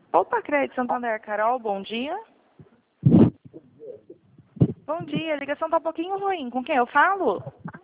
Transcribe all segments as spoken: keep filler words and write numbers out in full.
Opa, Crédito Santander, Carol, bom dia. Bom dia, a ligação tá um pouquinho ruim. Com quem eu falo?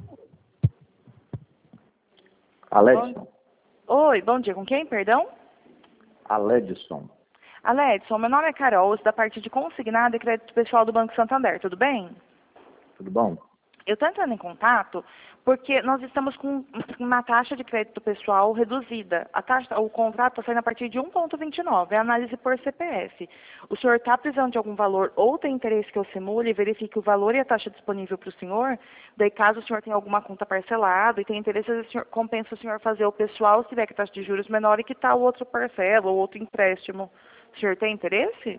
Aledson. Bom... Oi, bom dia. Com quem, perdão? Aledson. Aledson, meu nome é Carol, eu sou da parte de consignado e crédito pessoal do Banco Santander, tudo bem? Tudo bom? Eu estou entrando em contato porque nós estamos com uma taxa de crédito pessoal reduzida. A taxa, o contrato está saindo a partir de um vírgula vinte e nove, é análise por C P F. O senhor está precisando de algum valor ou tem interesse que eu simule, verifique o valor e a taxa disponível para o senhor? Daí, caso o senhor tenha alguma conta parcelada e tenha interesse, o senhor, compensa o senhor fazer o pessoal, se tiver que a taxa de juros menor e quitar o outro parcela ou outro empréstimo. O senhor tem interesse?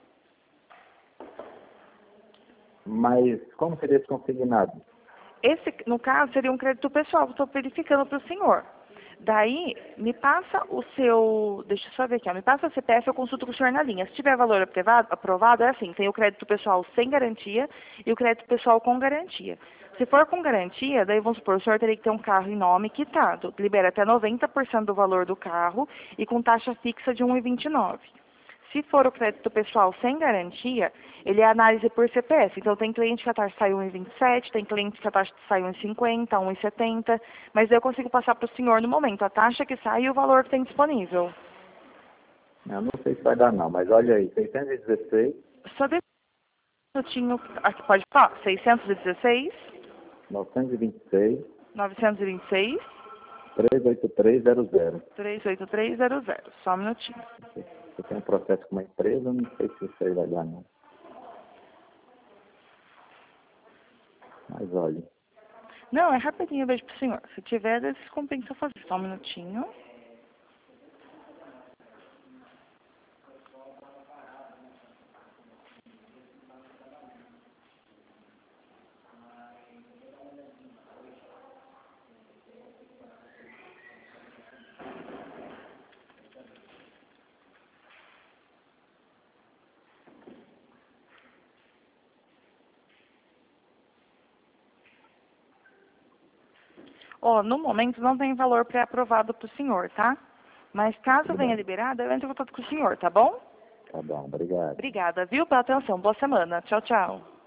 Mas como seria esse consignado? Esse, no caso, seria um crédito pessoal que eu estou verificando para o senhor. Daí, me passa o seu... Deixa eu só ver aqui, ó, me passa o C P F, eu consulto com o senhor na linha. Se tiver valor aprovado, aprovado, é assim, tem o crédito pessoal sem garantia e o crédito pessoal com garantia. Se for com garantia, daí vamos supor, o senhor teria que ter um carro em nome quitado. Libera até noventa por cento do valor do carro e com taxa fixa de um vírgula vinte e nove. Se for o crédito pessoal sem garantia, ele é análise por C P F. Então, tem cliente que a taxa sai um vírgula vinte e sete, tem cliente que a taxa sai um vírgula cinquenta, um vírgula setenta, mas eu consigo passar para o senhor no momento a taxa que sai e o valor que tem disponível. Eu não sei se vai dar não, mas olha aí, seiscentos e dezesseis, Só deixa um minutinho, aqui pode falar, seiscentos e dezesseis, novecentos e vinte e seis, novecentos e vinte e seis, trezentos e oitenta e três zero zero. trezentos e oitenta e três zero zero. Só um minutinho. Você tem um processo com uma empresa, não sei se isso aí vai dar não. Mas olha, Não, é rapidinho, eu vejo para o senhor. Se tiver, daí se compensa fazer. Só um minutinho. Ó, no momento não tem valor pré-aprovado para o senhor, tá? Mas caso tudo venha bem. liberado, eu entro em contato com o senhor, tá bom? Tá bom, obrigado. Obrigada, viu, pela atenção. Boa semana. Tchau, tchau.